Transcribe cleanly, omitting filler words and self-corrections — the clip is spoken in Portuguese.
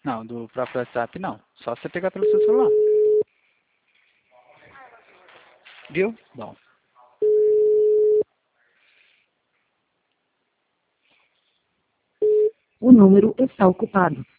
Não, do próprio WhatsApp não. Só você pegar pelo seu celular. Viu? Bom. O número está ocupado.